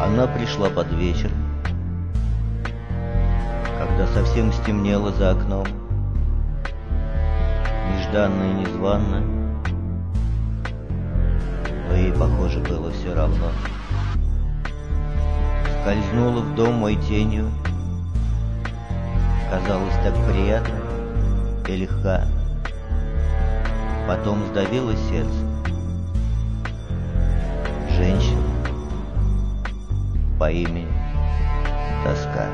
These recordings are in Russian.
Она пришла под вечер, когда совсем стемнело за окном, нежданно и незванно, но ей, похоже, было все равно. Скользнула в дом мой тенью, казалось так приятно и легка. Потом сдавило сердце. Женщина по имени Тоска.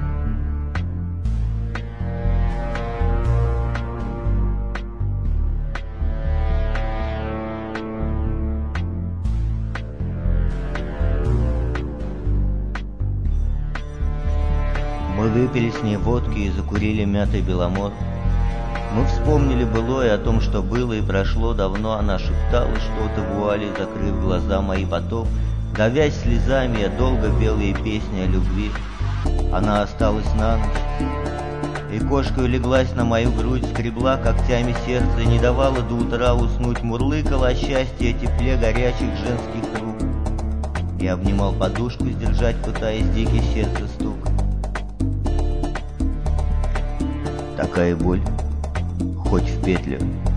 Мы выпили с ней водки и закурили мятый беломор. Мы вспомнили былое о том, что было и прошло давно. Она шептала что-то в вуале, закрыв глаза мои. Потом, давясь слезами, я долго пел ей песни о любви. Она осталась на ночь и кошкой леглась на мою грудь, скребла когтями сердце, не давала до утра уснуть, мурлыкала о счастье, о тепле горячих женских рук. Я обнимал подушку, сдержать пытаясь дикий сердце стук. Такая боль, хоть в петлю.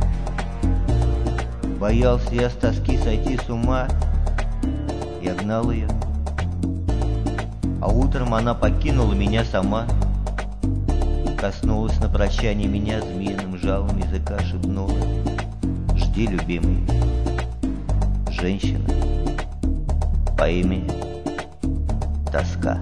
Боялся я с тоски сойти с ума. Я гнал ее, а утром она покинула меня сама. Коснулась на прощание меня, змеиным жалом языка шепнула: жди, любимый. Женщина по имени Тоска.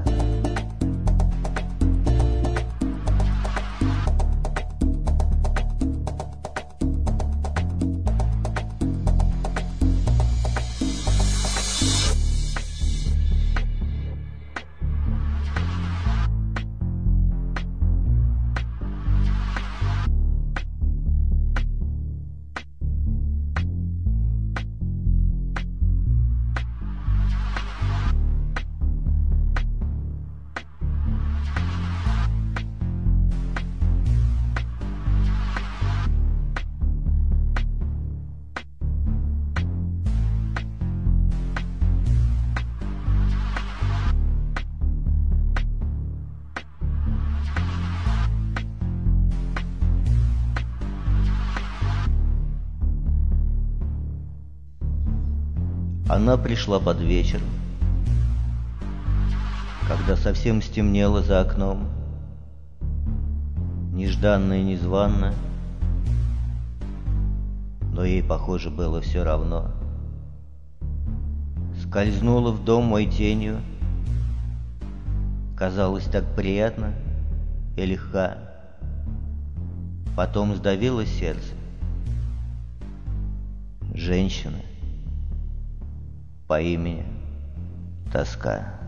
Она пришла под вечер, когда совсем стемнело за окном, нежданно и незванно, но ей, похоже, было все равно. Скользнула в дом мой тенью, казалось так приятно и легка. Потом сдавило сердце. Женщина по имени Тоска.